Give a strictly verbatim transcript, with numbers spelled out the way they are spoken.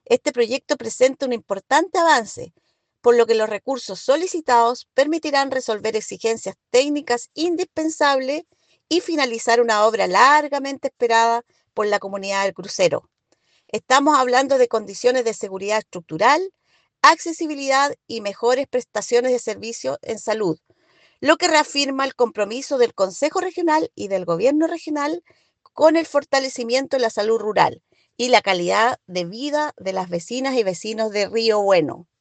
Este proyecto presenta un importante avance, por lo que los recursos solicitados permitirán resolver exigencias técnicas indispensables y finalizar una obra largamente esperada por la comunidad del crucero. Estamos hablando de condiciones de seguridad estructural, accesibilidad y mejores prestaciones de servicio en salud, lo que reafirma el compromiso del Consejo Regional y del Gobierno Regional con el fortalecimiento de la salud rural y la calidad de vida de las vecinas y vecinos de Río Bueno.